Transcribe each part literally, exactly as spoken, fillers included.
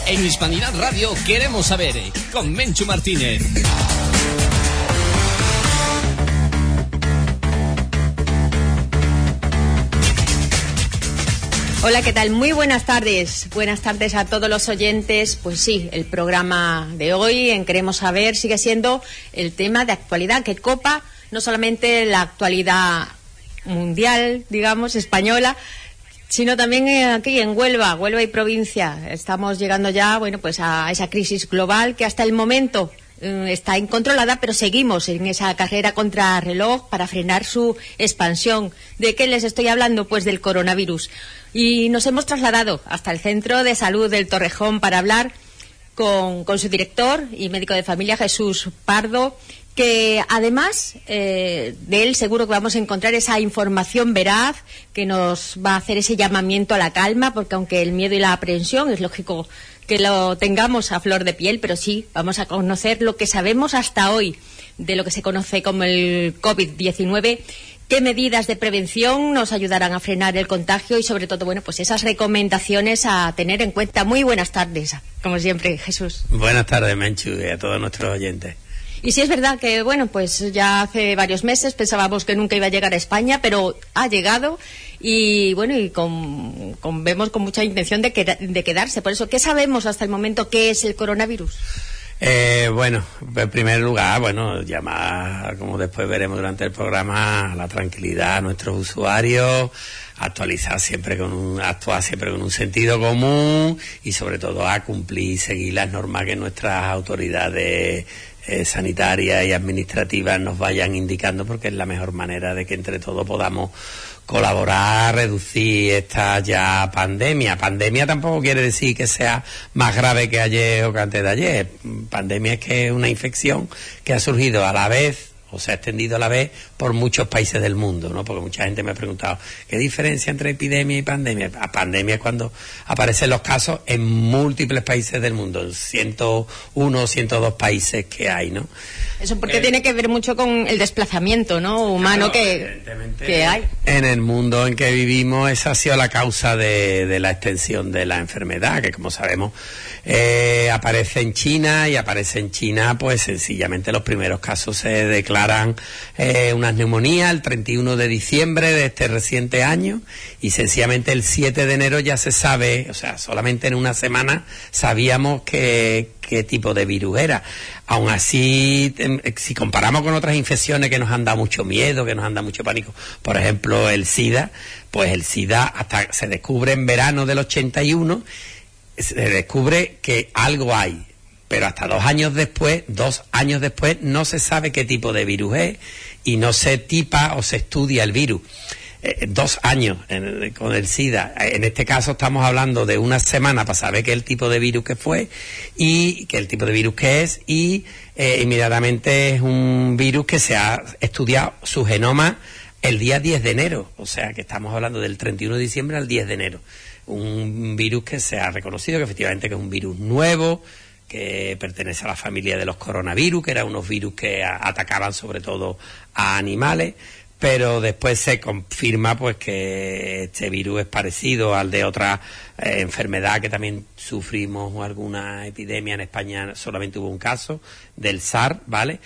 En Hispanidad Radio queremos saber, con Menchu Martínez. Hola, ¿qué tal? Muy buenas tardes. Buenas tardes a todos los oyentes. Pues sí, el programa de hoy en Queremos Saber sigue siendo el tema de actualidad que copa no solamente la actualidad mundial, digamos, española, sino también aquí en Huelva, Huelva y provincia. Estamos llegando ya, bueno, pues a esa crisis global que hasta el momento eh, está incontrolada, pero seguimos en esa carrera contra reloj para frenar su expansión. ¿De qué les estoy hablando? Pues del coronavirus. Y nos hemos trasladado hasta el Centro de Salud del Torrejón para hablar con, con su director y médico de familia, Jesús Pardo, que además eh, de él seguro que vamos a encontrar esa información veraz que nos va a hacer ese llamamiento a la calma, porque aunque el miedo y la aprensión es lógico que lo tengamos a flor de piel, pero sí vamos a conocer lo que sabemos hasta hoy de lo que se conoce como el COVID diecinueve, qué medidas de prevención nos ayudarán a frenar el contagio y sobre todo, bueno, pues esas recomendaciones a tener en cuenta. Muy buenas tardes, como siempre, Jesús. Buenas tardes, Menchu, y a todos nuestros oyentes. Y sí es verdad que, bueno, pues ya hace varios meses pensábamos que nunca iba a llegar a España, pero ha llegado y, bueno, y con, con vemos con mucha intención de, queda, de quedarse. Por eso, ¿qué sabemos hasta el momento qué es el coronavirus? Eh, bueno, en primer lugar, bueno, llamar, como después veremos durante el programa, a la tranquilidad a nuestros usuarios, actualizar siempre con un, actuar siempre con un sentido común y sobre todo a cumplir y seguir las normas que nuestras autoridades eh, sanitarias y administrativas nos vayan indicando, porque es la mejor manera de que entre todos podamos colaborar a reducir esta ya pandemia. Pandemia tampoco quiere decir que sea más grave que ayer o que antes de ayer. Pandemia es que es una infección que ha surgido a la vez o se ha extendido a la vez por muchos países del mundo, ¿no? Porque mucha gente me ha preguntado ¿qué diferencia entre epidemia y pandemia? La pandemia es cuando aparecen los casos en múltiples países del mundo, en ciento uno o ciento dos países que hay, ¿no? Eso porque eh, tiene que ver mucho con el desplazamiento, ¿no?, humano, claro, que, que hay. En el mundo en que vivimos, esa ha sido la causa de, de la extensión de la enfermedad, que como sabemos eh, aparece en China, y aparece en China, pues sencillamente los primeros casos se declaran eh, unas neumonías el treinta y uno de diciembre de este reciente año, y sencillamente el siete de enero ya se sabe, o sea, solamente en una semana sabíamos que qué tipo de virus era. Aún así, si comparamos con otras infecciones que nos han dado mucho miedo, que nos han dado mucho pánico, por ejemplo el SIDA, pues el SIDA hasta se descubre en verano del ochenta y uno, se descubre que algo hay, pero hasta dos años después, dos años después, no se sabe qué tipo de virus es y no se tipa o se estudia el virus. Eh, dos años en, con el SIDA. En este caso estamos hablando de una semana para saber qué es el tipo de virus que fue y qué es el tipo de virus que es, y eh, inmediatamente es un virus que se ha estudiado su genoma el día diez de enero, o sea que estamos hablando del treinta y uno de diciembre al diez de enero. Un virus que se ha reconocido que efectivamente que es un virus nuevo, que pertenece a la familia de los coronavirus, que eran unos virus que a, atacaban sobre todo a animales, pero después se confirma pues que este virus es parecido al de otra eh, enfermedad que también sufrimos, o alguna epidemia en España solamente hubo un caso del SARS, ¿vale?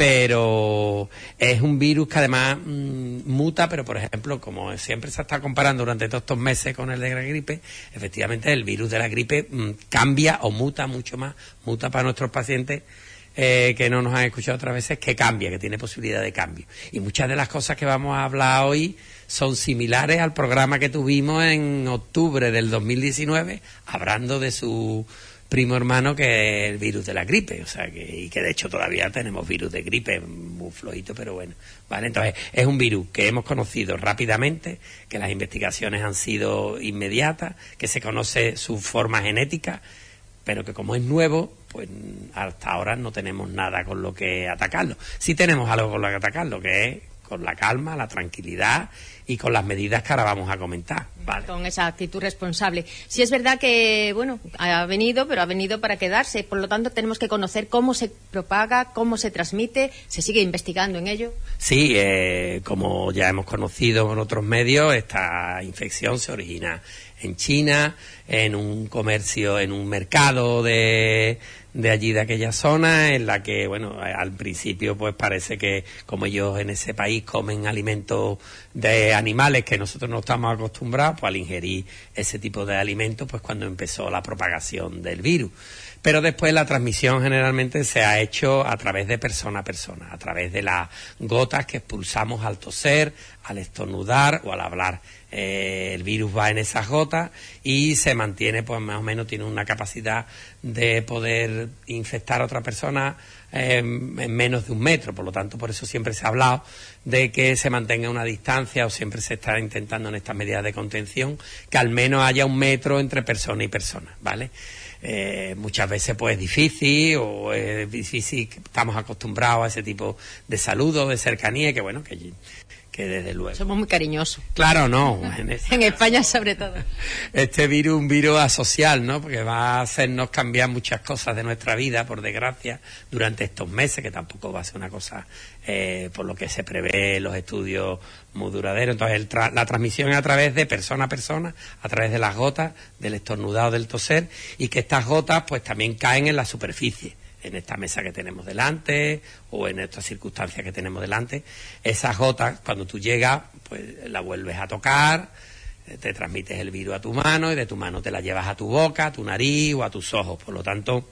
Pero es un virus que además mmm, muta, pero por ejemplo, como siempre se está comparando durante todos estos meses con el de la gripe, efectivamente el virus de la gripe mmm, cambia o muta mucho más, muta para nuestros pacientes Eh, que no nos han escuchado otras veces, que cambia, que tiene posibilidad de cambio. Y muchas de las cosas que vamos a hablar hoy son similares al programa que tuvimos en octubre del dos mil diecinueve, hablando de su primo hermano, que es el virus de la gripe, o sea, que, y que de hecho todavía tenemos virus de gripe, muy flojito, pero bueno, vale. Entonces, es un virus que hemos conocido rápidamente, que las investigaciones han sido inmediatas, que se conoce su forma genética, pero que como es nuevo, pues hasta ahora no tenemos nada con lo que atacarlo. Sí tenemos algo con lo que atacarlo, que es con la calma, la tranquilidad y con las medidas que ahora vamos a comentar. Vale. Con esa actitud responsable. Sí es verdad que, bueno, ha venido, pero ha venido para quedarse. Por lo tanto, tenemos que conocer cómo se propaga, cómo se transmite. ¿Se sigue investigando en ello? Sí, eh, como ya hemos conocido en otros medios, esta infección se origina en China, en un comercio, en un mercado de, de allí, de aquella zona, en la que, bueno, al principio pues parece que como ellos en ese país comen alimentos de animales que nosotros no estamos acostumbrados, pues al ingerir ese tipo de alimentos, pues cuando empezó la propagación del virus. Pero después la transmisión generalmente se ha hecho a través de persona a persona, a través de las gotas que expulsamos al toser, al estornudar o al hablar. Eh, el virus va en esas gotas y se mantiene, pues más o menos tiene una capacidad de poder infectar a otra persona eh, en menos de un metro. Por lo tanto, por eso siempre se ha hablado de que se mantenga una distancia, o siempre se está intentando en estas medidas de contención que al menos haya un metro entre persona y persona, ¿vale? Eh, muchas veces pues es difícil, o es difícil, estamos acostumbrados a ese tipo de saludos, de cercanía, y que bueno, que, que desde luego... Somos muy cariñosos. Claro, no. En, esta... en España sobre todo. Este virus, un virus asocial, ¿no? Porque va a hacernos cambiar muchas cosas de nuestra vida, por desgracia, durante estos meses, que tampoco va a ser una cosa, eh, por lo que se prevé los estudios, muy duradero. Entonces el tra la transmisión es a través de persona a persona, a través de las gotas, del estornudado, del toser, y que estas gotas pues también caen en la superficie, en esta mesa que tenemos delante o en estas circunstancias que tenemos delante. Esas gotas, cuando tú llegas, pues la vuelves a tocar, te transmites el virus a tu mano y de tu mano te la llevas a tu boca, a tu nariz o a tus ojos. Por lo tanto,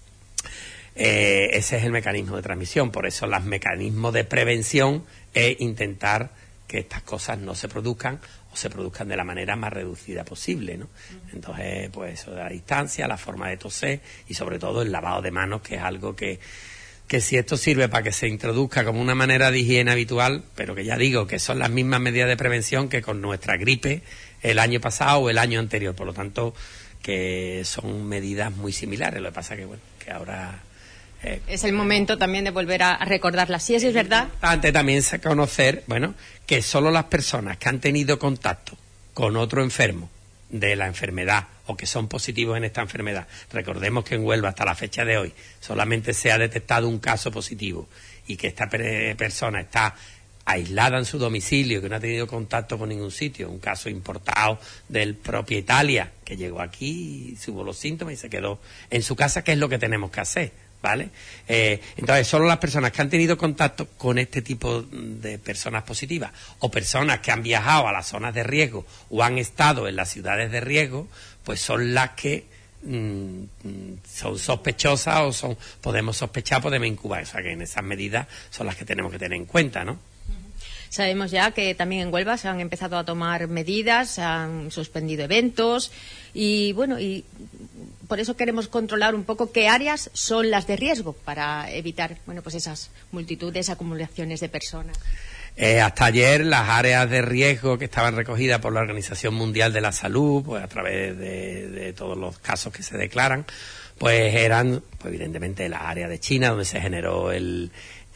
eh, ese es el mecanismo de transmisión. Por eso los mecanismos de prevención es intentar que estas cosas no se produzcan o se produzcan de la manera más reducida posible, ¿no? Entonces, pues eso de la distancia, la forma de toser y sobre todo el lavado de manos, que es algo que, que si esto sirve para que se introduzca como una manera de higiene habitual, pero que ya digo que son las mismas medidas de prevención que con nuestra gripe el año pasado o el año anterior, por lo tanto que son medidas muy similares. Lo que pasa que, bueno, que ahora... Eh, es el momento también de volver a recordarlas. Sí, eso es verdad. Antes también se conocer, bueno, que solo las personas que han tenido contacto con otro enfermo de la enfermedad o que son positivos en esta enfermedad, recordemos que en Huelva hasta la fecha de hoy solamente se ha detectado un caso positivo y que esta persona está aislada en su domicilio, que no ha tenido contacto con ningún sitio, un caso importado del propia Italia, que llegó aquí, tuvo los síntomas y se quedó en su casa, que es lo que tenemos que hacer, ¿vale? Eh, entonces, solo las personas que han tenido contacto con este tipo de personas positivas o personas que han viajado a las zonas de riesgo o han estado en las ciudades de riesgo, pues son las que mm, son sospechosas o son podemos sospechar, podemos incubar. O sea, que en esas medidas son las que tenemos que tener en cuenta, ¿no? Sabemos ya que también en Huelva se han empezado a tomar medidas, se han suspendido eventos y, bueno, y por eso queremos controlar un poco qué áreas son las de riesgo para evitar, bueno, pues esas multitudes, acumulaciones de personas. Eh, hasta ayer las áreas de riesgo que estaban recogidas por la Organización Mundial de la Salud, pues a través de, de todos los casos que se declaran, pues eran, pues evidentemente, las áreas de China donde se generó el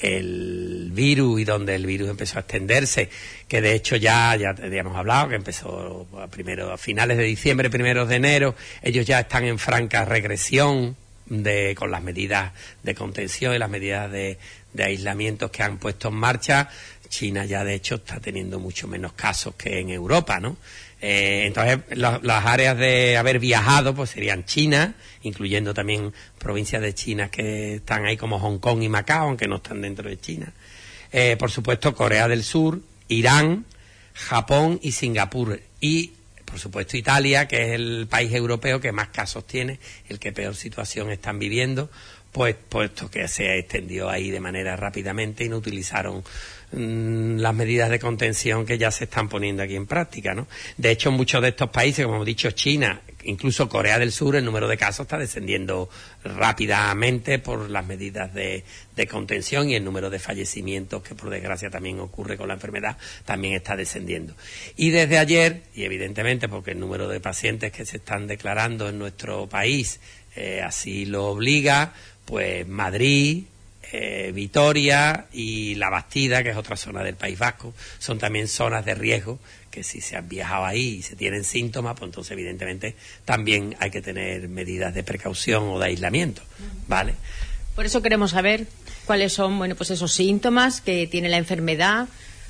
el virus y donde el virus empezó a extenderse, que de hecho ya ya habíamos hablado, que empezó a, primero, a finales de diciembre, primeros de enero, ellos ya están en franca regresión de con las medidas de contención y las medidas de, de aislamiento que han puesto en marcha. China ya de hecho está teniendo mucho menos casos que en Europa, ¿no? Eh, entonces la, las áreas de haber viajado pues serían China, incluyendo también provincias de China que están ahí como Hong Kong y Macao, aunque no están dentro de China. Eh, por supuesto Corea del Sur, Irán, Japón y Singapur. Y por supuesto Italia, que es el país europeo que más casos tiene, el que peor situación están viviendo, pues puesto que se extendió ahí de manera rápidamente y no utilizaron mmm, las medidas de contención que ya se están poniendo aquí en práctica, ¿no? De hecho, en muchos de estos países, como hemos dicho, China, incluso Corea del Sur, el número de casos está descendiendo rápidamente por las medidas de, de contención, y el número de fallecimientos, que por desgracia también ocurre con la enfermedad, también está descendiendo. Y desde ayer, y evidentemente porque el número de pacientes que se están declarando en nuestro país eh, así lo obliga, pues Madrid, eh, Vitoria y La Bastida, que es otra zona del País Vasco, son también zonas de riesgo, que si se han viajado ahí y se tienen síntomas, pues entonces evidentemente también hay que tener medidas de precaución o de aislamiento, ¿vale? Por eso queremos saber cuáles son, bueno, pues esos síntomas que tiene la enfermedad,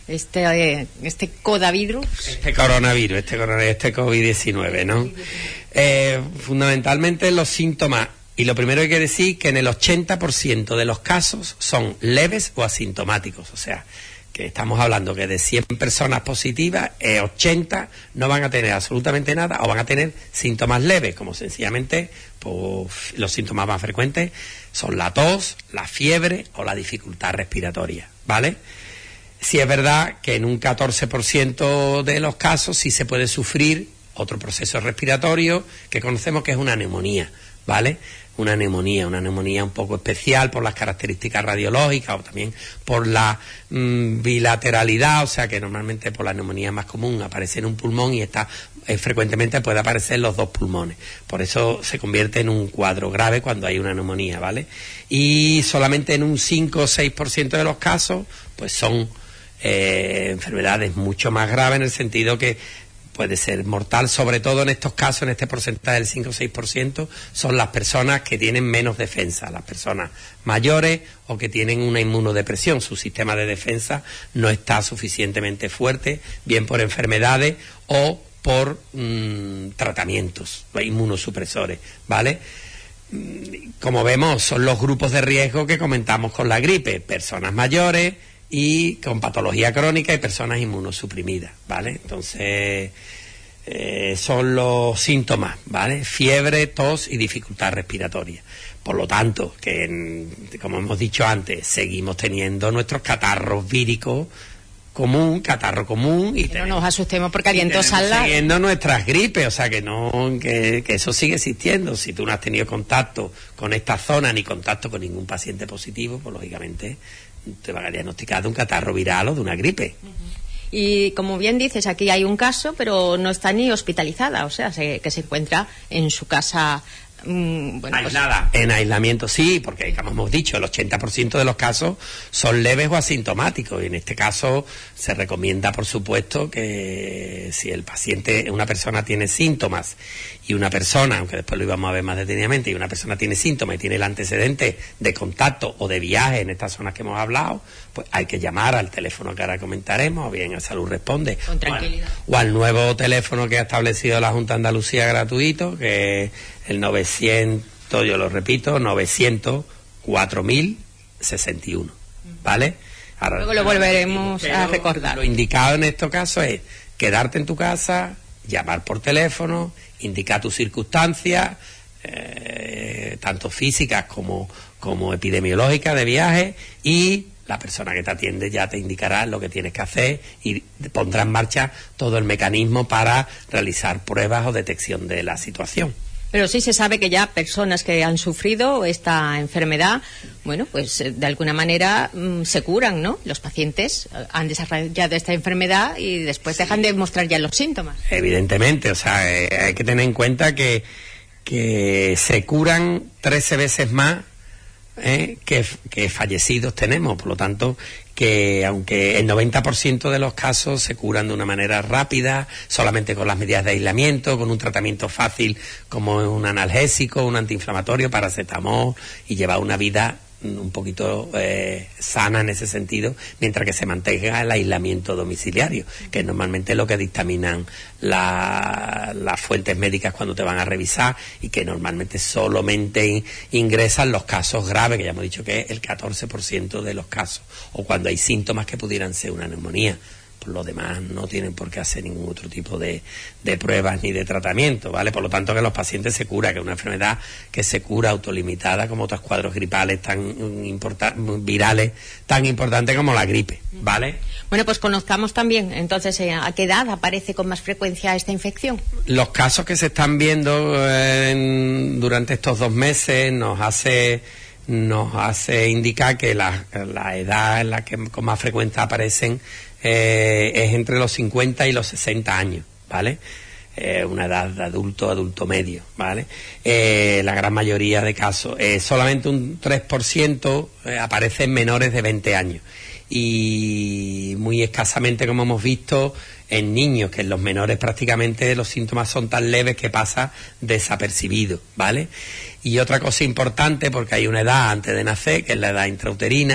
este, eh, este codavirus. Este coronavirus, este, coronavirus, este COVID diecinueve, ¿no? Eh, fundamentalmente los síntomas, y lo primero que hay que decir que en el ochenta por ciento de los casos son leves o asintomáticos, o sea, que estamos hablando que de cien personas positivas, eh, ochenta no van a tener absolutamente nada o van a tener síntomas leves, como sencillamente pues, los síntomas más frecuentes son la tos, la fiebre o la dificultad respiratoria, ¿vale? Sí es verdad que en un catorce por ciento de los casos sí se puede sufrir otro proceso respiratorio que conocemos que es una neumonía, ¿vale? Una neumonía, una neumonía un poco especial por las características radiológicas o también por la mmm, bilateralidad, o sea que normalmente por la neumonía más común aparece en un pulmón y está eh, frecuentemente puede aparecer en los dos pulmones. Por eso se convierte en un cuadro grave cuando hay una neumonía, ¿vale? Y solamente en un cinco o seis por ciento de los casos, pues son eh, enfermedades mucho más graves en el sentido que puede ser mortal, sobre todo en estos casos, en este porcentaje del cinco o seis por ciento, son las personas que tienen menos defensa, las personas mayores o que tienen una inmunodepresión. Su sistema de defensa no está suficientemente fuerte, bien por enfermedades o por mmm, tratamientos inmunosupresores, ¿vale? Como vemos, son los grupos de riesgo que comentamos con la gripe, personas mayores y con patología crónica y personas inmunosuprimidas, ¿vale? Entonces, eh, son los síntomas, ¿vale? Fiebre, tos y dificultad respiratoria. Por lo tanto, que en, como hemos dicho antes, seguimos teniendo nuestros catarros víricos común, catarro común y no nos asustemos porque aliento sala siguiendo nuestras gripes, o sea que no que, que eso sigue existiendo. Si tú no has tenido contacto con esta zona ni contacto con ningún paciente positivo, pues lógicamente te van a diagnosticar de un catarro viral o de una gripe. Uh-huh. Y como bien dices, aquí hay un caso, pero no está ni hospitalizada, o sea, se, que se encuentra en su casa. Mm, bueno, aislada, pues, en aislamiento sí, porque como hemos dicho, el ochenta por ciento de los casos son leves o asintomáticos y en este caso se recomienda, por supuesto, que si el paciente, una persona tiene síntomas y una persona, aunque después lo íbamos a ver más detenidamente, y una persona tiene síntomas y tiene el antecedente de contacto o de viaje en estas zonas que hemos hablado, pues hay que llamar al teléfono que ahora comentaremos, o bien a Salud Responde, con tranquilidad, o al, o al nuevo teléfono que ha establecido la Junta de Andalucía gratuito, que es el novecientos, yo lo repito, novecientos cuatro mil sesenta y uno, ¿vale? Ahora, luego lo volveremos a recordar. Lo indicado en estos casos es quedarte en tu casa, llamar por teléfono, indicar tus circunstancias, eh, tanto físicas como, como epidemiológicas de viaje, y la persona que te atiende ya te indicará lo que tienes que hacer y pondrá en marcha todo el mecanismo para realizar pruebas o detección de la situación. Pero sí se sabe que ya personas que han sufrido esta enfermedad, bueno, pues de alguna manera mmm, se curan, ¿no? Los pacientes han desarrollado esta enfermedad y después sí dejan de mostrar ya los síntomas. Evidentemente, o sea, eh, hay que tener en cuenta que, que se curan trece veces más eh, que, que fallecidos tenemos, por lo tanto, que aunque el noventa por ciento de los casos se curan de una manera rápida, solamente con las medidas de aislamiento, con un tratamiento fácil como un analgésico, un antiinflamatorio, paracetamol, y llevar una vida un poquito eh, sana en ese sentido, mientras que se mantenga el aislamiento domiciliario, que normalmente es lo que dictaminan la, las fuentes médicas cuando te van a revisar, y que normalmente solamente in, ingresan los casos graves, que ya hemos dicho que es el catorce por ciento de los casos, o cuando hay síntomas que pudieran ser una neumonía. Por lo demás no tienen por qué hacer ningún otro tipo de, de pruebas ni de tratamiento, ¿vale? Por lo tanto, que los pacientes se curan, que es una enfermedad que se cura autolimitada como otros cuadros gripales tan importan, virales tan importantes como la gripe, ¿vale? Bueno, pues conozcamos también, entonces, ¿a qué edad aparece con más frecuencia esta infección? Los casos que se están viendo eh, en, durante estos dos meses nos hace... nos hace indicar que la, la edad en la que con más frecuencia aparecen eh, es entre los cincuenta y los sesenta años, ¿vale? Eh, una edad de adulto, adulto medio, ¿vale? Eh, la gran mayoría de casos, eh, solamente un tres por ciento eh, aparecen menores de veinte años, y muy escasamente, como hemos visto, en niños, que en los menores prácticamente los síntomas son tan leves que pasa desapercibido, ¿vale? Y otra cosa importante, porque hay una edad antes de nacer, que es la edad intrauterina,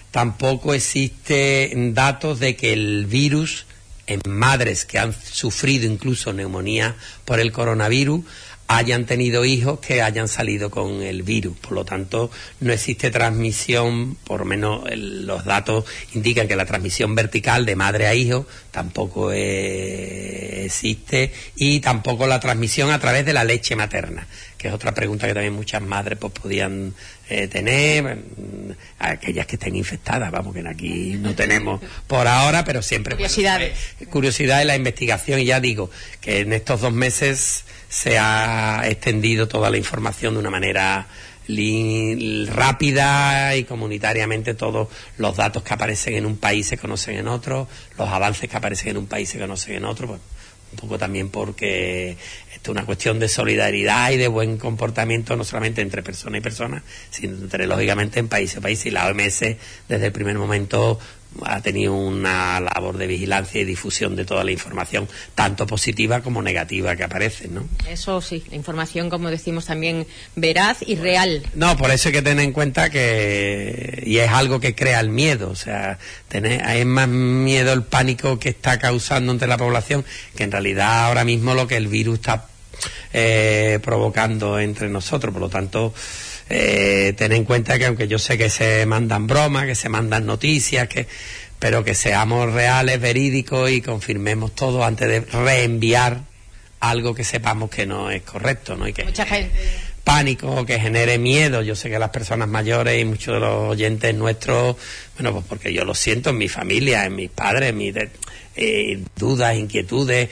tampoco existen datos de que el virus en madres que han sufrido incluso neumonía por el coronavirus hayan tenido hijos que hayan salido con el virus. Por lo tanto, no existe transmisión, por lo menos el, los datos indican que la transmisión vertical de madre a hijo tampoco eh, existe, y tampoco la transmisión a través de la leche materna, que es otra pregunta que también muchas madres pues podían eh, tener, aquellas que estén infectadas, vamos, que aquí no tenemos por ahora, pero siempre... Curiosidades. Pues, curiosidad de la investigación, y ya digo que en estos dos meses se ha extendido toda la información de una manera li- rápida y comunitariamente. Todos los datos que aparecen en un país se conocen en otro, los avances que aparecen en un país se conocen en otro, pues un poco también porque esto es una cuestión de solidaridad y de buen comportamiento, no solamente entre persona y persona, sino entre, lógicamente, en país a país. Y la O M S desde el primer momento ha tenido una labor de vigilancia y difusión de toda la información, tanto positiva como negativa que aparece, ¿no? Eso sí, la información, como decimos, también veraz y real. No, por eso hay que tener en cuenta que, y es algo que crea el miedo, o sea, tener, hay más miedo, el pánico que está causando entre la población, que en realidad ahora mismo lo que el virus está eh, provocando entre nosotros. Por lo tanto, Eh, ten en cuenta que aunque yo sé que se mandan bromas, que se mandan noticias, que pero que seamos reales, verídicos y confirmemos todo antes de reenviar algo que sepamos que no es correcto, ¿no? Y que mucha gente pánico, que genere miedo. Yo sé que las personas mayores y muchos de los oyentes nuestros, bueno, pues porque yo lo siento en mi familia, en mis padres, en mis de, eh, dudas, inquietudes,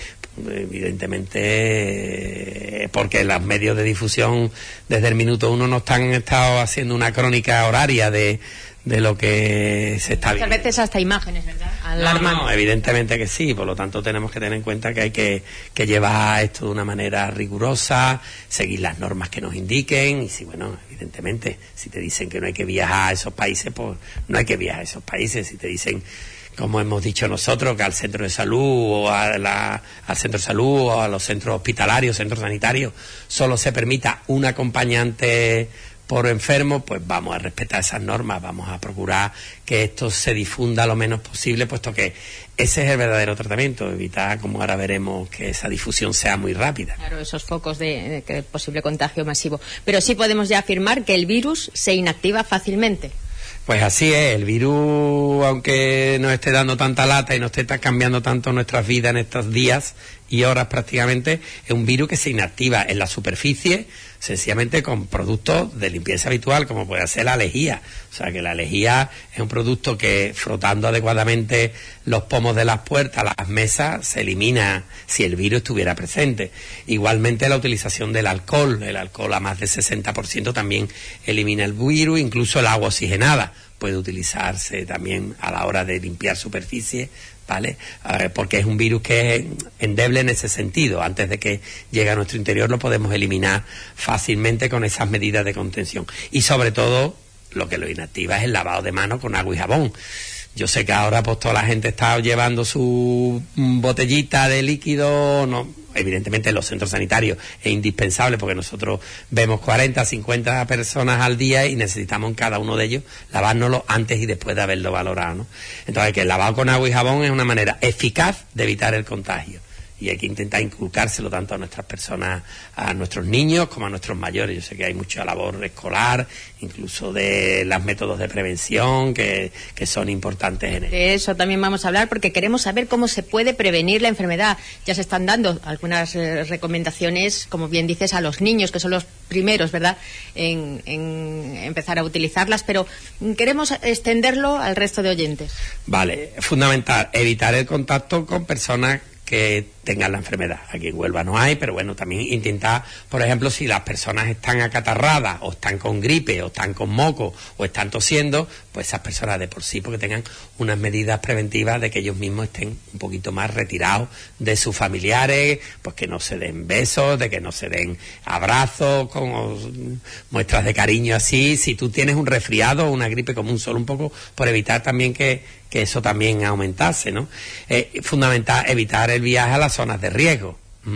evidentemente, porque los medios de difusión desde el minuto uno nos han estado haciendo una crónica horaria de, de lo que se está viendo. Muchas veces hasta imágenes, ¿verdad? No, no, evidentemente que sí. Por lo tanto, tenemos que tener en cuenta que hay que, que llevar esto de una manera rigurosa, seguir las normas que nos indiquen. Y si, bueno, evidentemente, si te dicen que no hay que viajar a esos países, pues no hay que viajar a esos países. Si te dicen, como hemos dicho nosotros, que al centro de salud o a la, al centro de salud o a los centros hospitalarios, centros sanitarios, solo se permita un acompañante por enfermo, pues vamos a respetar esas normas, vamos a procurar que esto se difunda lo menos posible, puesto que ese es el verdadero tratamiento, evitar, como ahora veremos, que esa difusión sea muy rápida. Claro, esos focos de, de posible contagio masivo. Pero sí podemos ya afirmar que el virus se inactiva fácilmente. Pues así es, el virus, aunque nos esté dando tanta lata y nos esté cambiando tanto nuestras vidas en estos días y horas prácticamente, es un virus que se inactiva en la superficie, sencillamente con productos de limpieza habitual, como puede ser la lejía. O sea, que la lejía es un producto que, frotando adecuadamente los pomos de las puertas, las mesas, se elimina si el virus estuviera presente. Igualmente la utilización del alcohol, el alcohol a más de sesenta por ciento también elimina el virus, incluso el agua oxigenada puede utilizarse también a la hora de limpiar superficie, ¿vale? Eh, porque es un virus que es endeble en ese sentido. Antes de que llegue a nuestro interior lo podemos eliminar fácilmente con esas medidas de contención. Y sobre todo, lo que lo inactiva es el lavado de manos con agua y jabón. Yo sé que ahora pues toda la gente está llevando su botellita de líquido, no, evidentemente en los centros sanitarios es indispensable, porque nosotros vemos cuarenta, cincuenta personas al día y necesitamos en cada uno de ellos lavárnoslo antes y después de haberlo valorado, ¿no? Entonces, que el lavado con agua y jabón es una manera eficaz de evitar el contagio. Y hay que intentar inculcárselo tanto a nuestras personas, a nuestros niños, como a nuestros mayores. Yo sé que hay mucha labor escolar, incluso de los métodos de prevención que, que son importantes en ello. De eso también vamos a hablar, porque queremos saber cómo se puede prevenir la enfermedad. Ya se están dando algunas eh, recomendaciones, como bien dices, a los niños, que son los primeros, ¿verdad?, en, en empezar a utilizarlas, pero queremos extenderlo al resto de oyentes. Vale, es fundamental evitar el contacto con personas que tengan la enfermedad. Aquí en Huelva no hay, pero bueno, también intentar, por ejemplo, si las personas están acatarradas o están con gripe o están con moco o están tosiendo, pues esas personas de por sí, porque tengan unas medidas preventivas de que ellos mismos estén un poquito más retirados de sus familiares, pues que no se den besos, de que no se den abrazos, como muestras de cariño así. Si tú tienes un resfriado o una gripe común, solo un poco por evitar también que, que eso también aumentase, ¿no? Es fundamental evitar el viaje a las zonas de riesgo. ¿Mm?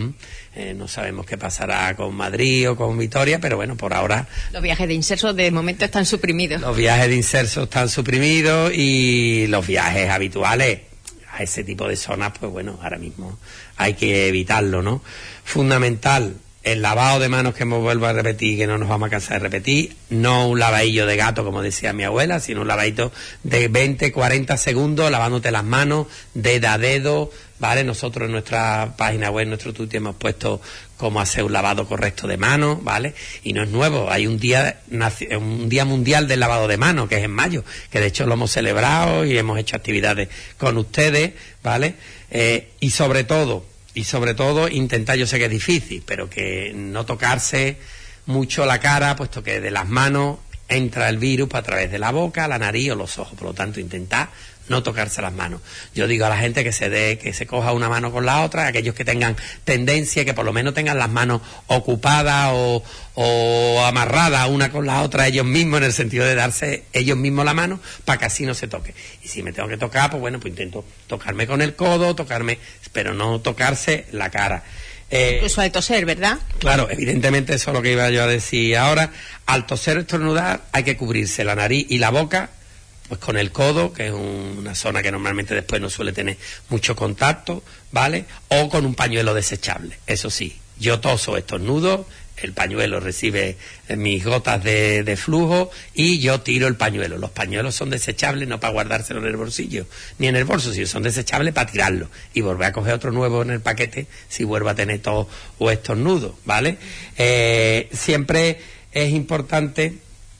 Eh, no sabemos qué pasará con Madrid o con Vitoria, pero bueno, por ahora... Los viajes de inserso de momento están suprimidos. Los viajes de inserso están suprimidos y los viajes habituales a ese tipo de zonas, pues bueno, ahora mismo hay que evitarlo, ¿no? Fundamental, el lavado de manos, que me vuelvo a repetir, que no nos vamos a cansar de repetir, no un lavadillo de gato, como decía mi abuela, sino un lavadito de veinte, cuarenta segundos, lavándote las manos, dedo a dedo, ¿vale? Nosotros en nuestra página web, en nuestro Twitter, hemos puesto cómo hacer un lavado correcto de manos, ¿vale? Y no es nuevo, hay un día un día mundial del lavado de manos, que es en mayo, que de hecho lo hemos celebrado y hemos hecho actividades con ustedes, ¿vale? Eh, y sobre todo, y sobre todo intentar, yo sé que es difícil, pero que no tocarse mucho la cara, puesto que de las manos entra el virus a través de la boca, la nariz o los ojos, por lo tanto intentar no tocarse las manos. Yo digo a la gente que se dé, que se coja una mano con la otra, aquellos que tengan tendencia, que por lo menos tengan las manos ocupadas o, o amarradas una con la otra ellos mismos, en el sentido de darse ellos mismos la mano, para que así no se toque. Y si me tengo que tocar, pues bueno, pues intento tocarme con el codo, tocarme, pero no tocarse la cara. Eh, Incluso al toser, ¿verdad? Claro, evidentemente eso es lo que iba yo a decir ahora. Al toser o estornudar hay que cubrirse la nariz y la boca pues con el codo, que es un, una zona que normalmente después no suele tener mucho contacto, ¿vale? O con un pañuelo desechable. Eso sí, yo toso, estornudo, el pañuelo recibe mis gotas de, de flujo y yo tiro el pañuelo. Los pañuelos son desechables no para guardárselo en el bolsillo ni en el bolso, sino son desechables para tirarlo y volver a coger otro nuevo en el paquete si vuelvo a tener tos o estornudo, ¿vale? Eh, siempre es importante...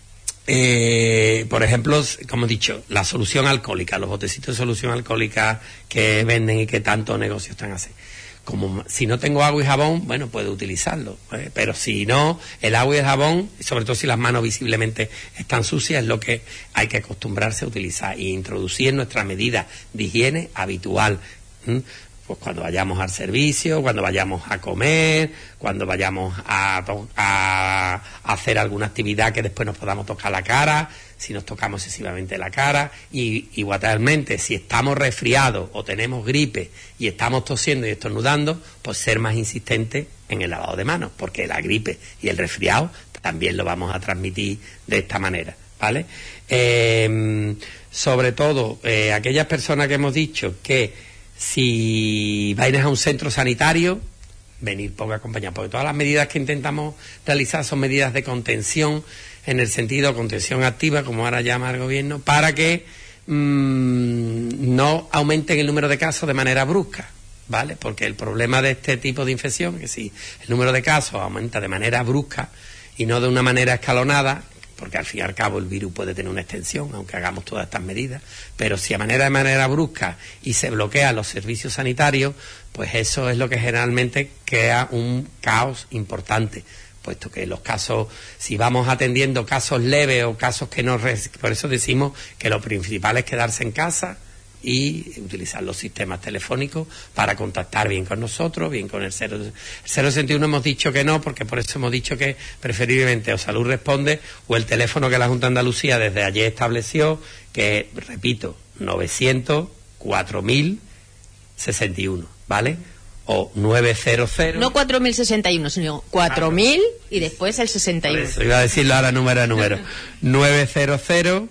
Eh, por ejemplo, como he dicho, la solución alcohólica, los botecitos de solución alcohólica que venden y que tanto negocios están haciendo. Como si no tengo agua y jabón, bueno, puedo utilizarlo, ¿eh? Pero si no, el agua y el jabón, sobre todo si las manos visiblemente están sucias, es lo que hay que acostumbrarse a utilizar y introducir en nuestra medida de higiene habitual. ¿Mm? Pues cuando vayamos al servicio, cuando vayamos a comer, cuando vayamos a, a, a hacer alguna actividad que después nos podamos tocar la cara, si nos tocamos excesivamente la cara, y igualmente si estamos resfriados o tenemos gripe y estamos tosiendo y estornudando, pues ser más insistente en el lavado de manos, porque la gripe y el resfriado también lo vamos a transmitir de esta manera, ¿vale? Eh, sobre todo, eh, aquellas personas que hemos dicho que si vais a un centro sanitario, venir poco acompañado, porque todas las medidas que intentamos realizar son medidas de contención, en el sentido de contención activa, como ahora llama el gobierno, para que mmm, no aumenten el número de casos de manera brusca, ¿vale? Porque el problema de este tipo de infección es que si el número de casos aumenta de manera brusca y no de una manera escalonada, porque al fin y al cabo el virus puede tener una extensión, aunque hagamos todas estas medidas, pero si a manera de manera brusca y se bloquean los servicios sanitarios, pues eso es lo que generalmente crea un caos importante, puesto que los casos, si vamos atendiendo casos leves o casos que no... Por eso decimos que lo principal es quedarse en casa y utilizar los sistemas telefónicos para contactar bien con nosotros, bien con el cero sesenta y uno hemos dicho que no, porque por eso hemos dicho que preferiblemente o Salud Responde o el teléfono que la Junta de Andalucía desde ayer estableció, que repito, novecientos cuatro mil sesenta y uno, ¿vale? O nueve cero cero... No cuatro mil sesenta y uno, sino cuatro mil y después el sesenta y uno. Eso, iba a decirlo ahora número a número. nueve cero cero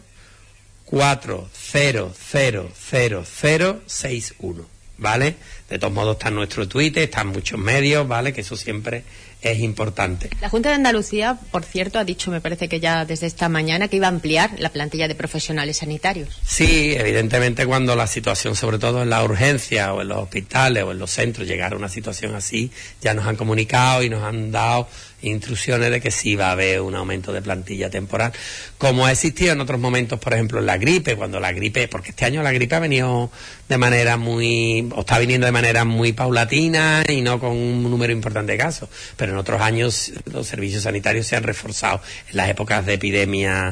cuatro cero cero cero cero seis uno, ¿vale? De todos modos está en nuestro Twitter, están muchos medios, ¿vale? Que eso siempre es importante. La Junta de Andalucía, por cierto, ha dicho, me parece que ya desde esta mañana, que iba a ampliar la plantilla de profesionales sanitarios. Sí, evidentemente cuando la situación, sobre todo en la urgencia o en los hospitales o en los centros, llegara a una situación así, ya nos han comunicado y nos han dado instrucciones de que sí va a haber un aumento de plantilla temporal, como ha existido en otros momentos, por ejemplo en la gripe, cuando la gripe, porque este año la gripe ha venido de manera muy, o está viniendo de manera muy paulatina y no con un número importante de casos, pero en otros años los servicios sanitarios se han reforzado en las épocas de epidemia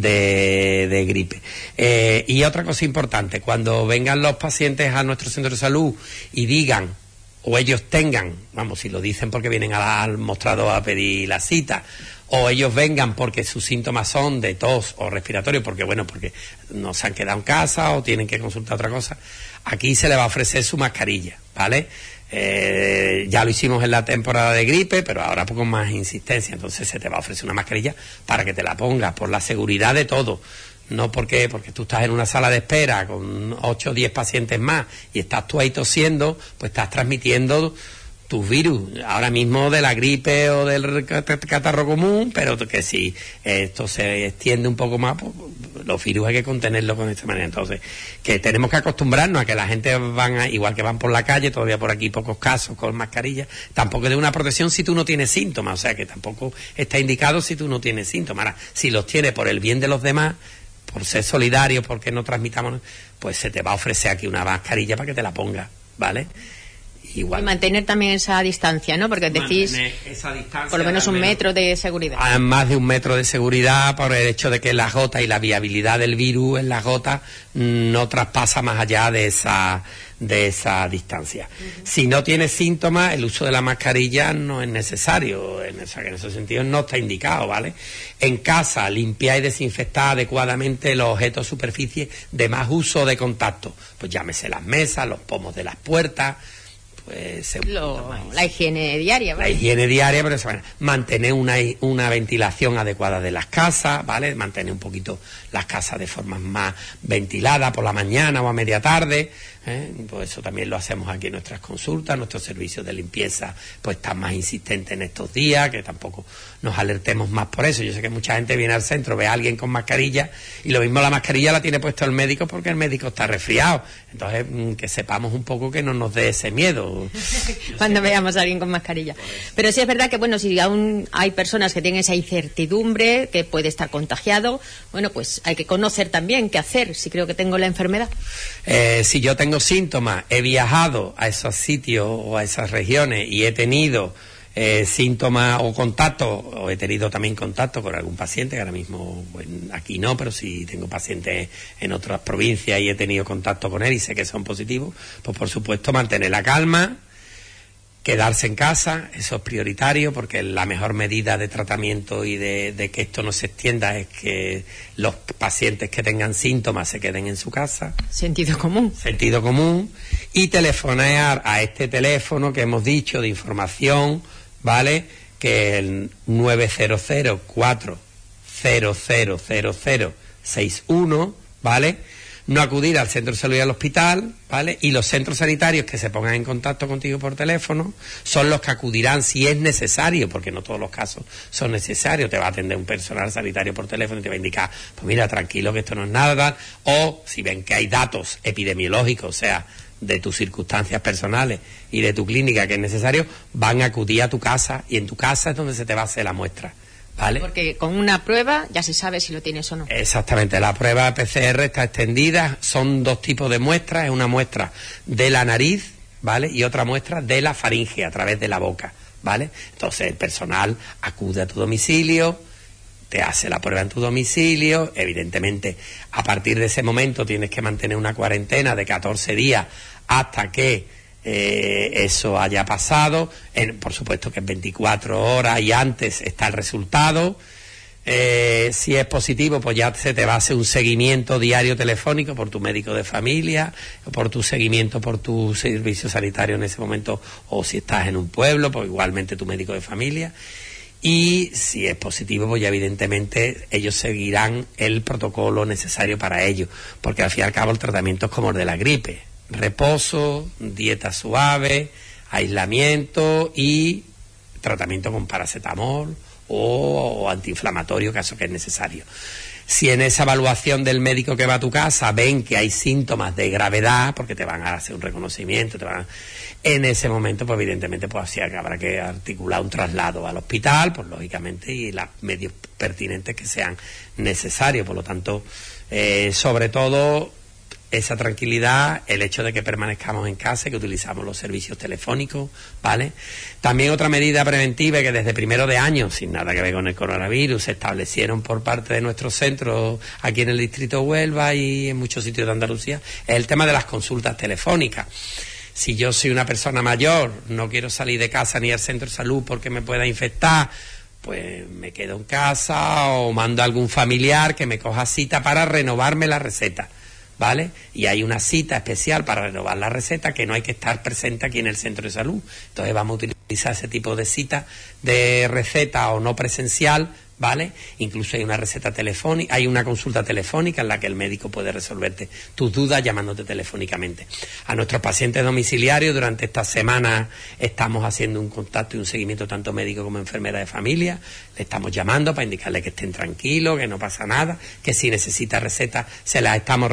de, de gripe. Eh, y otra cosa importante, cuando vengan los pacientes a nuestro centro de salud y digan, o ellos tengan, vamos, si lo dicen porque vienen a, al mostrador a pedir la cita, o ellos vengan porque sus síntomas son de tos o respiratorio, porque bueno, porque no se han quedado en casa o tienen que consultar otra cosa, aquí se le va a ofrecer su mascarilla, ¿vale? Eh, ya lo hicimos en la temporada de gripe, pero ahora con más insistencia. Entonces se te va a ofrecer una mascarilla para que te la pongas, por la seguridad de todo. No porque porque tú estás en una sala de espera con ocho o diez pacientes más y estás tú ahí tosiendo, pues estás transmitiendo tus virus, ahora mismo de la gripe o del catarro común, pero que si esto se extiende un poco más, pues los virus hay que contenerlos con esta manera. Entonces, que tenemos que acostumbrarnos a que la gente van a, igual que van por la calle, todavía por aquí pocos casos con mascarilla, tampoco de una protección si tú no tienes síntomas, o sea que tampoco está indicado si tú no tienes síntomas. Ahora, si los tienes por el bien de los demás, por ser solidario, porque no transmitamos, pues se te va a ofrecer aquí una mascarilla para que te la pongas, ¿vale? Igual. Y mantener también esa distancia, ¿no? Porque decís esa distancia, por lo menos un menos, metro de seguridad. Más de un metro de seguridad por el hecho de que las gotas y la viabilidad del virus en las gotas no traspasa más allá de esa de esa distancia. Uh-huh. Si no tienes síntomas, el uso de la mascarilla no es necesario, en, esa, en ese sentido no está indicado, ¿vale? En casa, limpiar y desinfectar adecuadamente los objetos, superficies de más uso de contacto, pues llámese las mesas, los pomos de las puertas, pues Lo, la higiene diaria, ¿vale? La higiene diaria, pero bueno, mantener una, una ventilación adecuada de las casas, ¿vale? Mantener un poquito las casas de forma más ventilada por la mañana o a media tarde, ¿eh? Pues eso también lo hacemos aquí en nuestras consultas, nuestros servicios de limpieza pues están más insistentes en estos días, que tampoco nos alertemos más por eso. Yo sé que mucha gente viene al centro, ve a alguien con mascarilla y lo mismo la mascarilla la tiene puesta el médico porque el médico está resfriado, entonces que sepamos un poco que no nos dé ese miedo cuando veamos a alguien con mascarilla. Pero sí es verdad que bueno, si aún hay personas que tienen esa incertidumbre que puede estar contagiado, bueno, pues hay que conocer también qué hacer si creo que tengo la enfermedad. Eh, si yo tengo síntomas, he viajado a esos sitios o a esas regiones y he tenido eh, síntomas o contacto, o he tenido también contacto con algún paciente, que ahora mismo bueno, aquí no, pero si tengo pacientes en otras provincias y he tenido contacto con él y sé que son positivos, pues por supuesto mantener la calma, quedarse en casa, eso es prioritario, porque la mejor medida de tratamiento y de, de que esto no se extienda es que los pacientes que tengan síntomas se queden en su casa. Sentido común. Sentido común. Y telefonear a este teléfono que hemos dicho de información, ¿vale? Que es el nueve cero cero cuatro cero cero cero cero seis uno, ¿vale? No acudir al centro de salud y al hospital, ¿vale? Y los centros sanitarios que se pongan en contacto contigo por teléfono son los que acudirán si es necesario, porque no todos los casos son necesarios. Te va a atender un personal sanitario por teléfono y te va a indicar, pues mira, tranquilo que esto no es nada, o si ven que hay datos epidemiológicos, o sea, de tus circunstancias personales y de tu clínica que es necesario, van a acudir a tu casa y en tu casa es donde se te va a hacer la muestra. ¿Vale? Porque con una prueba ya se sabe si lo tienes o no. Exactamente, la prueba P C R está extendida, son dos tipos de muestras, es una muestra de la nariz, ¿vale? Y otra muestra de la faringe, a través de la boca, ¿vale? Entonces el personal acude a tu domicilio, te hace la prueba en tu domicilio, evidentemente a partir de ese momento tienes que mantener una cuarentena de catorce días hasta que Eh, eso haya pasado, en, por supuesto que en veinticuatro horas y antes está el resultado. Eh, si es positivo, pues ya se te va a hacer un seguimiento diario telefónico por tu médico de familia, por tu seguimiento por tu servicio sanitario en ese momento, o si estás en un pueblo, pues igualmente tu médico de familia. Y si es positivo, pues ya evidentemente ellos seguirán el protocolo necesario para ello, porque al fin y al cabo el tratamiento es como el de la gripe: reposo, dieta suave, aislamiento y tratamiento con paracetamol o, o antiinflamatorio, caso que es necesario. Si en esa evaluación del médico que va a tu casa ven que hay síntomas de gravedad, porque te van a hacer un reconocimiento, te van a... en ese momento, pues evidentemente pues así habrá que articular un traslado al hospital, pues lógicamente, y los medios pertinentes que sean necesarios. Por lo tanto, eh, sobre todo esa tranquilidad, el hecho de que permanezcamos en casa, que utilizamos los servicios telefónicos, ¿vale? También otra medida preventiva que desde primero de año, sin nada que ver con el coronavirus, se establecieron por parte de nuestros centros aquí en el distrito de Huelva y en muchos sitios de Andalucía, es el tema de las consultas telefónicas. Si yo soy una persona mayor, no quiero salir de casa ni al centro de salud porque me pueda infectar, pues me quedo en casa o mando a algún familiar que me coja cita para renovarme la receta, ¿vale? Y hay una cita especial para renovar la receta que no hay que estar presente aquí en el centro de salud. Entonces vamos a utilizar ese tipo de cita de receta o no presencial, ¿vale? Incluso hay una receta telefónica, hay una consulta telefónica en la que el médico puede resolverte tus dudas llamándote telefónicamente. A nuestros pacientes domiciliarios durante esta semana estamos haciendo un contacto y un seguimiento tanto médico como enfermera de familia. Le estamos llamando para indicarle que estén tranquilos, que no pasa nada, que si necesita receta se las estamos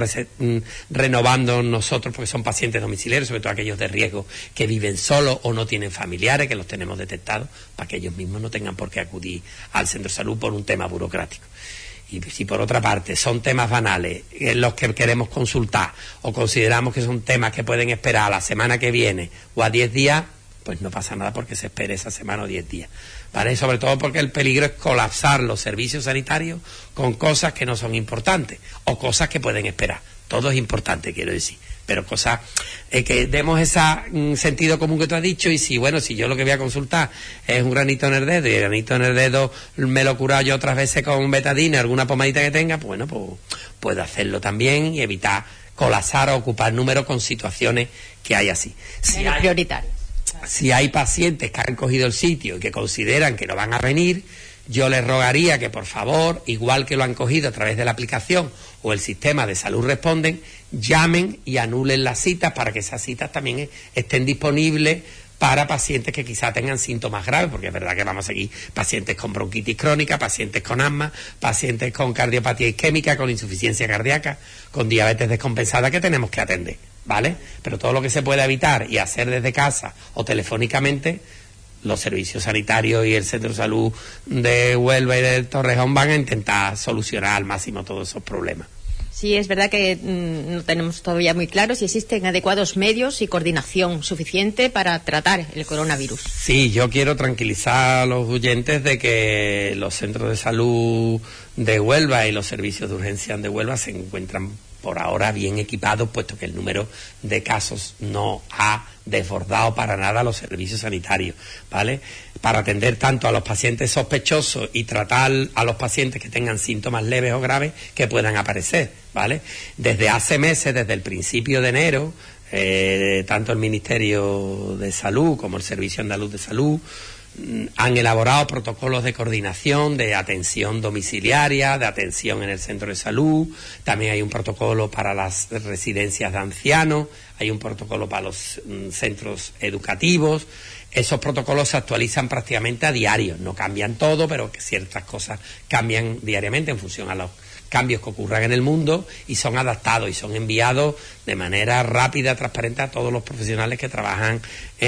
renovando nosotros porque son pacientes domiciliarios, sobre todo aquellos de riesgo que viven solos o no tienen familiares, que los tenemos detectados, para que ellos mismos no tengan por qué acudir al centro de salud por un tema burocrático. Y si por otra parte son temas banales en los que queremos consultar o consideramos que son temas que pueden esperar a la semana que viene o a diez días, pues no pasa nada porque se espere esa semana o diez días, ¿vale? Sobre todo porque el peligro es colapsar los servicios sanitarios con cosas que no son importantes o cosas que pueden esperar. Todo es importante, quiero decir, pero cosas eh, que demos ese mm, sentido común que tú has dicho. Y si, bueno, si yo lo que voy a consultar es un granito en el dedo y el granito en el dedo me lo he curado yo otras veces con betadina, alguna pomadita que tenga, pues bueno, pues puedo hacerlo también y evitar colapsar o ocupar números con situaciones que hay así. Si hay, prioritarias. Si hay pacientes que han cogido el sitio y que consideran que no van a venir, yo les rogaría que por favor, igual que lo han cogido a través de la aplicación o el sistema de salud responden, llamen y anulen las citas para que esas citas también estén disponibles para pacientes que quizá tengan síntomas graves, porque es verdad que vamos a seguir pacientes con bronquitis crónica, pacientes con asma, pacientes con cardiopatía isquémica, con insuficiencia cardíaca, con diabetes descompensada que tenemos que atender, ¿vale? Pero todo lo que se pueda evitar y hacer desde casa o telefónicamente, los servicios sanitarios y el centro de salud de Huelva y de Torrejón van a intentar solucionar al máximo todos esos problemas. Sí, es verdad que mmm, no tenemos todavía muy claro si existen adecuados medios y coordinación suficiente para tratar el coronavirus. Sí, yo quiero tranquilizar a los oyentes de que los centros de salud de Huelva y los servicios de urgencia de Huelva se encuentran por ahora bien equipados, puesto que el número de casos no ha desbordado para nada los servicios sanitarios, ¿vale? Para atender tanto a los pacientes sospechosos y tratar a los pacientes que tengan síntomas leves o graves que puedan aparecer, ¿vale? Desde hace meses, desde el principio de enero, eh, tanto el Ministerio de Salud como el Servicio Andaluz de Salud han elaborado protocolos de coordinación de atención domiciliaria, de atención en el centro de salud. También hay un protocolo para las residencias de ancianos, hay un protocolo para los mm, centros educativos. Esos protocolos se actualizan prácticamente a diario, no cambian todo, pero que ciertas cosas cambian diariamente en función a los cambios que ocurran en el mundo y son adaptados y son enviados de manera rápida, transparente a todos los profesionales que trabajan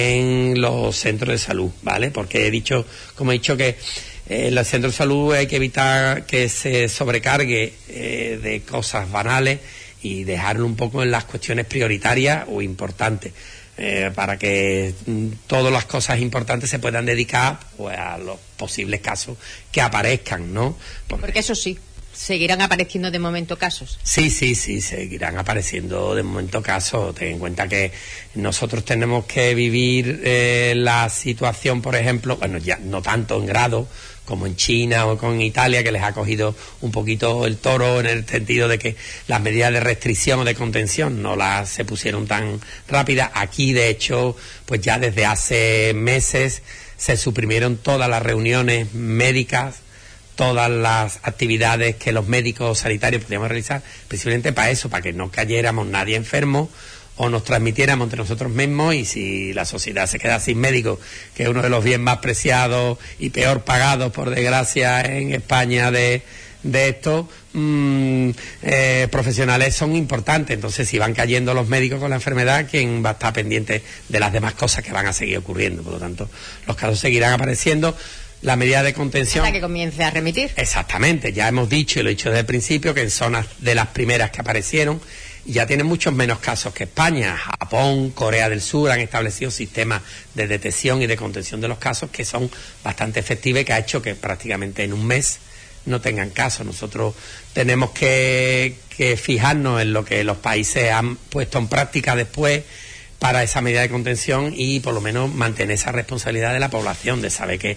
en los centros de salud, ¿vale? Porque he dicho, como he dicho, que eh, en los centros de salud hay que evitar que se sobrecargue eh, de cosas banales y dejarlo un poco en las cuestiones prioritarias o importantes. Eh, para que mm, todas las cosas importantes se puedan dedicar pues, a los posibles casos que aparezcan, ¿no? Porque, Porque eso sí, seguirán apareciendo de momento casos. Sí, sí, sí, seguirán apareciendo de momento casos. Ten en cuenta que nosotros tenemos que vivir eh, la situación, por ejemplo, bueno, ya no tanto en grado como en China o con Italia, que les ha cogido un poquito el toro en el sentido de que las medidas de restricción o de contención no las se pusieron tan rápidas. Aquí, de hecho, pues ya desde hace meses se suprimieron todas las reuniones médicas, todas las actividades que los médicos sanitarios podíamos realizar, precisamente para eso, para que no cayéramos nadie enfermo o nos transmitiéramos entre nosotros mismos, y si la sociedad se queda sin médicos, que es uno de los bienes más preciados y peor pagados, por desgracia, en España de, de esto, mmm, eh, profesionales son importantes. Entonces, si van cayendo los médicos con la enfermedad, ¿quién va a estar pendiente de las demás cosas que van a seguir ocurriendo? Por lo tanto, los casos seguirán apareciendo. La medida de contención... Hasta que comience a remitir. Exactamente, ya hemos dicho, y lo he dicho desde el principio, que en zonas de las primeras que aparecieron ya tienen muchos menos casos que España. Japón, Corea del Sur han establecido sistemas de detección y de contención de los casos que son bastante efectivos y que ha hecho que prácticamente en un mes no tengan casos. Nosotros tenemos que, que fijarnos en lo que los países han puesto en práctica después para esa medida de contención y por lo menos mantener esa responsabilidad de la población, de saber que,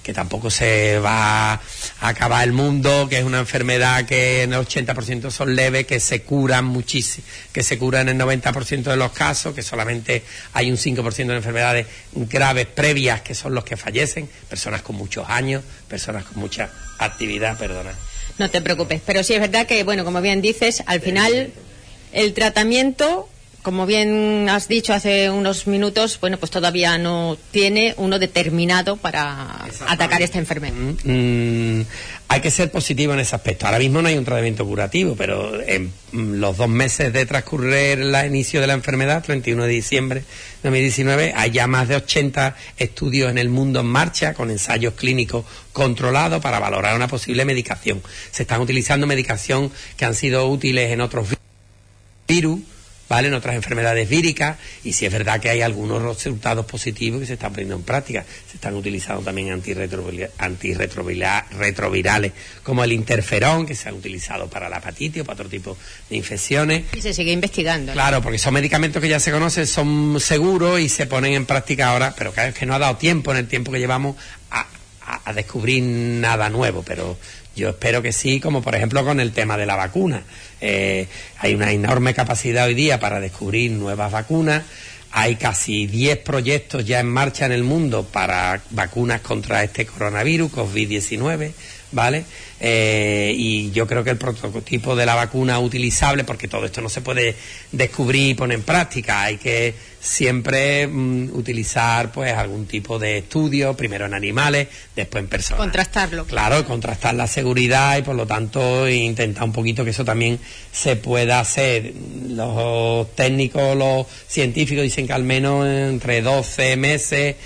que tampoco se va a acabar el mundo, que es una enfermedad que en el ochenta por ciento son leves, que se curan muchísimo, que se curan en el noventa por ciento de los casos, que solamente hay un cinco por ciento de enfermedades graves previas que son los que fallecen, personas con muchos años, personas con mucha actividad, perdona. No te preocupes, pero sí es verdad que, bueno, como bien dices, al final el tratamiento, como bien has dicho hace unos minutos, bueno, pues todavía no tiene uno determinado para atacar esta enfermedad. Mm, mm, hay que ser positivo en ese aspecto. Ahora mismo no hay un tratamiento curativo, pero en mm, los dos meses de transcurrir el inicio de la enfermedad, treinta y uno de diciembre de dos mil diecinueve, hay ya más de ochenta estudios en el mundo en marcha con ensayos clínicos controlados para valorar una posible medicación. Se están utilizando medicación que han sido útiles en otros virus, ¿vale? En otras enfermedades víricas, y si es verdad que hay algunos resultados positivos que se están poniendo en práctica. Se están utilizando también antirretrovirales, antirretrovirales como el interferón, que se ha utilizado para la hepatitis o para otro tipo de infecciones. Y se sigue investigando, ¿no? Claro, porque son medicamentos que ya se conocen, son seguros y se ponen en práctica ahora, pero claro, es que no ha dado tiempo en el tiempo que llevamos a, a, a descubrir nada nuevo, pero yo espero que sí, como por ejemplo con el tema de la vacuna. Eh, hay una enorme capacidad hoy día para descubrir nuevas vacunas. Hay casi diez proyectos ya en marcha en el mundo para vacunas contra este coronavirus, COVID diecinueve, ¿vale? Eh, y yo creo que el prototipo de la vacuna utilizable, porque todo esto no se puede descubrir y poner en práctica, hay que siempre mm, utilizar pues algún tipo de estudio, primero en animales, después en personas. Contrastarlo. Claro, contrastar la seguridad y por lo tanto intentar un poquito que eso también se pueda hacer. Los técnicos, los científicos dicen que al menos entre doce meses,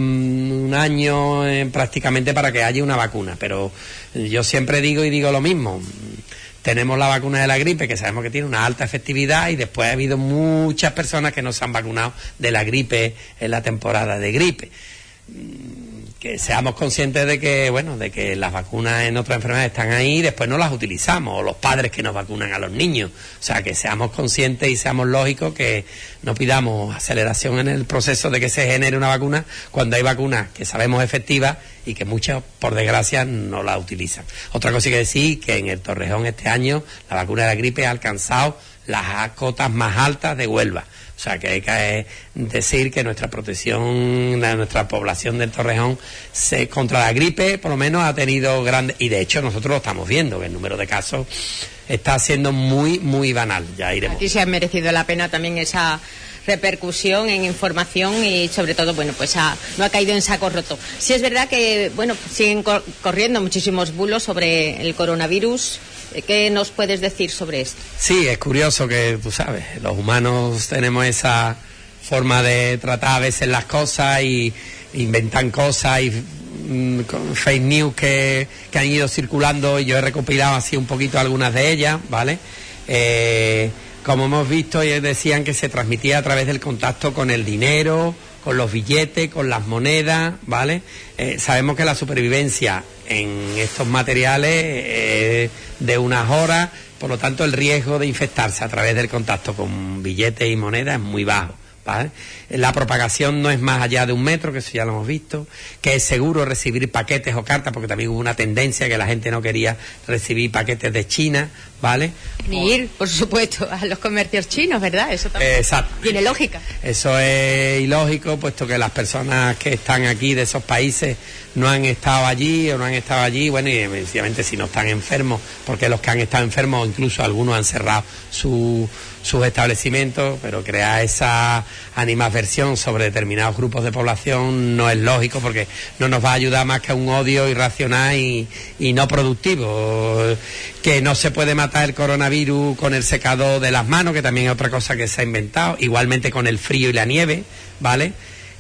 un año eh, prácticamente para que haya una vacuna, pero yo siempre digo y digo lo mismo. Tenemos la vacuna de la gripe, que sabemos que tiene una alta efectividad, y después ha habido muchas personas que no se han vacunado de la gripe en la temporada de gripe. Que seamos conscientes de que, bueno, de que las vacunas en otras enfermedades están ahí y después no las utilizamos, o los padres que nos vacunan a los niños. O sea, que seamos conscientes y seamos lógicos, que no pidamos aceleración en el proceso de que se genere una vacuna cuando hay vacunas que sabemos efectivas y que muchos, por desgracia, no la utilizan. Otra cosa que decir, que en el Torrejón este año la vacuna de la gripe ha alcanzado las cotas más altas de Huelva. O sea, que hay que decir que nuestra protección, nuestra población del Torrejón se, contra la gripe, por lo menos ha tenido grandes... Y de hecho nosotros lo estamos viendo, que el número de casos está siendo muy, muy banal. Ya iremos. Aquí se ha merecido la pena también esa repercusión en información y sobre todo, bueno, pues ha, no ha caído en saco roto. Sí es verdad que, bueno, siguen cor- corriendo muchísimos bulos sobre el coronavirus. ¿Qué nos puedes decir sobre esto? Sí, es curioso que, tú sabes, los humanos tenemos esa forma de tratar a veces las cosas y inventan cosas y mm, con fake news que, que han ido circulando, y yo he recopilado así un poquito algunas de ellas, ¿vale? Eh, como hemos visto, ellos decían que se transmitía a través del contacto con el dinero, con los billetes, con las monedas, ¿vale? Eh, sabemos que la supervivencia en estos materiales es de unas horas, por lo tanto el riesgo de infectarse a través del contacto con billetes y monedas es muy bajo, ¿vale? La propagación no es más allá de un metro, que eso ya lo hemos visto, que es seguro recibir paquetes o cartas, porque también hubo una tendencia que la gente no quería recibir paquetes de China, ¿vale? Ni ir, por supuesto, a los comercios chinos, ¿verdad? Eso también Exacto. Tiene lógica. Eso es ilógico, puesto que las personas que están aquí de esos países no han estado allí o no han estado allí, bueno, y evidentemente si no están enfermos, porque los que han estado enfermos, incluso algunos han cerrado su, sus establecimientos, pero crear esa animadversión sobre determinados grupos de población no es lógico, porque no nos va a ayudar más que a un odio irracional y, y no productivo. Que no se puede matar el coronavirus con el secador de las manos, que también es otra cosa que se ha inventado, igualmente con el frío y la nieve, ¿vale?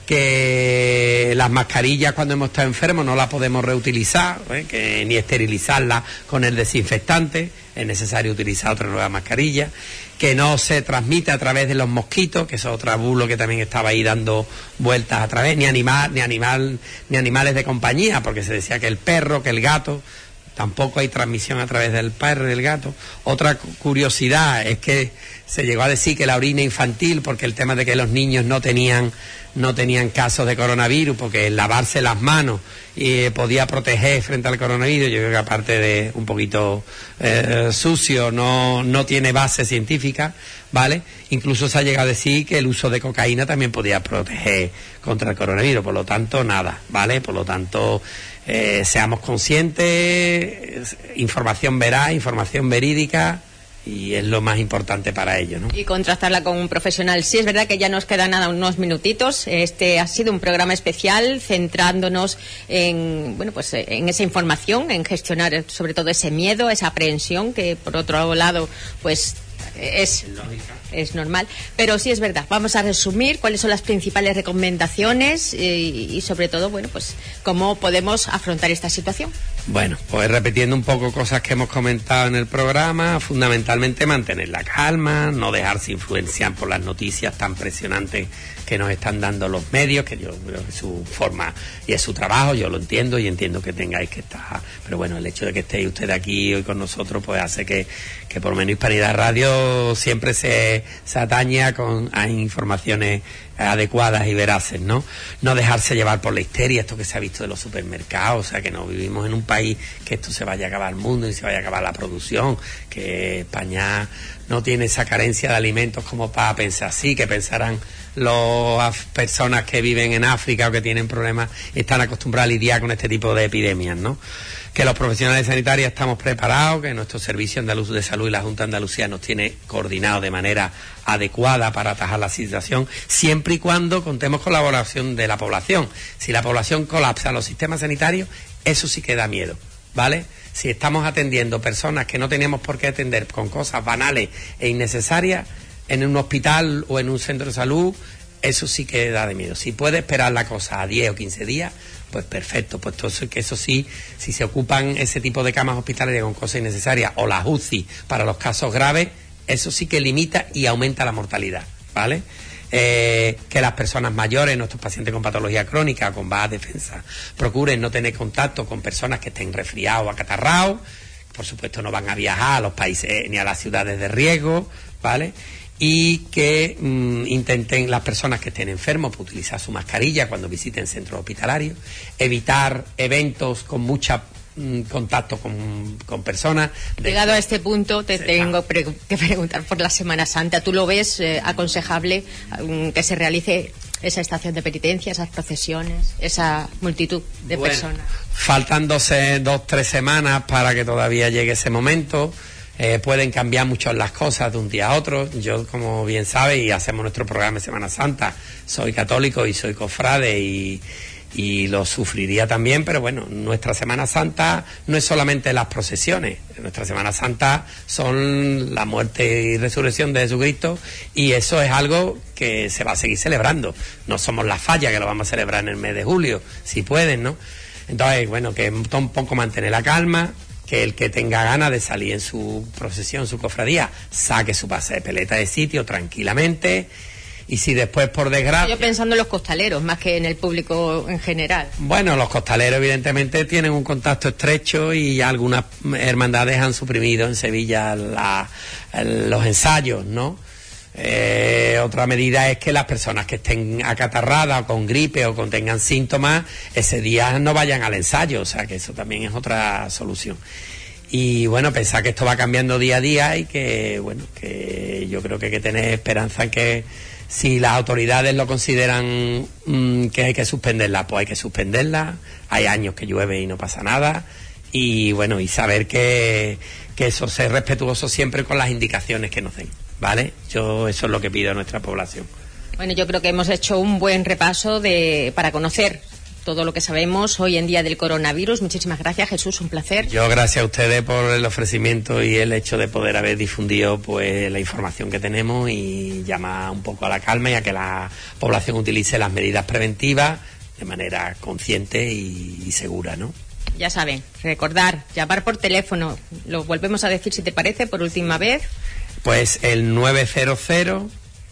Que las mascarillas cuando hemos estado enfermos no las podemos reutilizar, ¿eh? Que ni esterilizarlas con el desinfectante, es necesario utilizar otra nueva mascarilla, que no se transmite a través de los mosquitos, que es otro bulo que también estaba ahí dando vueltas a través, ni animal, ni animal, ni animales de compañía, porque se decía que el perro, que el gato, tampoco hay transmisión a través del perro y del gato. Otra curiosidad es que se llegó a decir que la orina infantil, porque el tema de que los niños no tenían no tenían casos de coronavirus, porque lavarse las manos eh, podía proteger frente al coronavirus. Yo creo que aparte de un poquito eh, sucio, no, no tiene base científica, ¿vale? Incluso se ha llegado a decir que el uso de cocaína también podía proteger contra el coronavirus, por lo tanto, nada, ¿vale? Por lo tanto, eh, seamos conscientes, información veraz, información verídica, y es lo más importante para ello, ¿no? Y contrastarla con un profesional. Sí, es verdad que ya nos quedan nada, unos minutitos. Este ha sido un programa especial centrándonos en, bueno, pues en esa información, en gestionar sobre todo ese miedo, esa aprehensión que por otro lado, pues es lógica. Es normal, pero sí es verdad. Vamos a resumir cuáles son las principales recomendaciones y, y sobre todo, bueno, pues cómo podemos afrontar esta situación. Bueno, pues repitiendo un poco cosas que hemos comentado en el programa, fundamentalmente mantener la calma, no dejarse influenciar por las noticias tan presionantes que nos están dando los medios, que yo creo que es su forma y es su trabajo, yo lo entiendo y entiendo que tengáis que estar, pero bueno, el hecho de que estéis ustedes aquí hoy con nosotros pues hace que, que por lo menos Hispanidad Radio siempre se, se atañe a, con, a informaciones adecuadas y veraces, ¿no? No dejarse llevar por la histeria, esto que se ha visto de los supermercados, o sea, que no vivimos en un país que esto se vaya a acabar el mundo y se vaya a acabar la producción, que España no tiene esa carencia de alimentos como para pensar así, que pensarán las personas que viven en África o que tienen problemas, están acostumbradas a lidiar con este tipo de epidemias, ¿no? Que los profesionales sanitarios estamos preparados, que nuestro Servicio Andaluz de Salud y la Junta de Andalucía nos tiene coordinados de manera adecuada para atajar la situación, siempre y cuando contemos con la colaboración de la población. Si la población colapsa los sistemas sanitarios, eso sí que da miedo, ¿vale? Si estamos atendiendo personas que no teníamos por qué atender con cosas banales e innecesarias en un hospital o en un centro de salud, eso sí que da de miedo. Si puede esperar la cosa a diez o quince días, pues perfecto, pues todo eso, que eso sí, si se ocupan ese tipo de camas hospitalarias con cosas innecesarias o las U C I para los casos graves, eso sí que limita y aumenta la mortalidad, ¿vale? Eh, que las personas mayores, nuestros pacientes con patología crónica, con baja defensa, procuren no tener contacto con personas que estén resfriados o acatarrados. Por supuesto no van a viajar a los países ni a las ciudades de riesgo, ¿vale? Y que mmm, intenten las personas que estén enfermos pues, utilizar su mascarilla cuando visiten centros hospitalarios, evitar eventos con mucha mmm, contacto con, con personas. Llegado a este punto te tengo pre que preguntar por la Semana Santa. ¿Tú lo ves eh, aconsejable um, que se realice esa estación de penitencia, esas procesiones, esa multitud de bueno, personas? Faltan dos, dos, tres semanas para que todavía llegue ese momento. Eh, pueden cambiar mucho las cosas de un día a otro. Yo, como bien sabe, y hacemos nuestro programa de Semana Santa, soy católico y soy cofrade y, y lo sufriría también, pero bueno, nuestra Semana Santa no es solamente las procesiones, nuestra Semana Santa son la muerte y resurrección de Jesucristo, y eso es algo que se va a seguir celebrando. No somos la falla, que lo vamos a celebrar en el mes de julio, si pueden, ¿no? Entonces, bueno, que un poco mantener la calma, que el que tenga ganas de salir en su procesión, su cofradía, saque su pase de peleta de sitio tranquilamente, y si después, por desgracia... Yo pensando en los costaleros, más que en el público en general. Bueno, los costaleros evidentemente tienen un contacto estrecho y algunas hermandades han suprimido en Sevilla la, los ensayos, ¿no? Eh, otra medida es que las personas que estén acatarradas o con gripe o con tengan síntomas, ese día no vayan al ensayo, o sea que eso también es otra solución. Y bueno, pensar que esto va cambiando día a día y que, bueno, que yo creo que hay que tener esperanza en que si las autoridades lo consideran mmm, que hay que suspenderla, pues hay que suspenderla. Hay años que llueve y no pasa nada. Y bueno, y saber que, que eso, ser respetuoso siempre con las indicaciones que nos den, ¿vale? Yo eso es lo que pido a nuestra población. Bueno, yo creo que hemos hecho un buen repaso de para conocer todo lo que sabemos hoy en día del coronavirus. Muchísimas gracias, Jesús, un placer. Yo gracias a ustedes por el ofrecimiento y el hecho de poder haber difundido pues la información que tenemos y llamar un poco a la calma y a que la población utilice las medidas preventivas de manera consciente y, y segura, ¿no? Ya saben, recordar, llamar por teléfono, lo volvemos a decir si te parece por última vez. Pues el nueve cero cero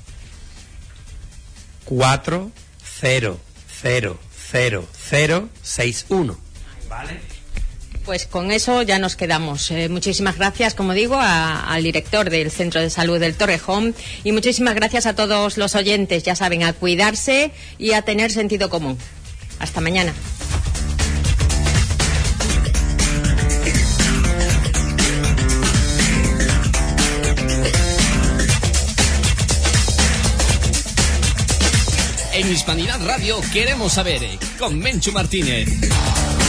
cuatro cero cero cero cero seis uno. ¿Vale? Pues con eso ya nos quedamos. Eh, muchísimas gracias, como digo, a, al director del Centro de Salud del Torrejón y muchísimas gracias a todos los oyentes. Ya saben, a cuidarse y a tener sentido común. Hasta mañana. En Hispanidad Radio queremos saber, con Menchu Martínez.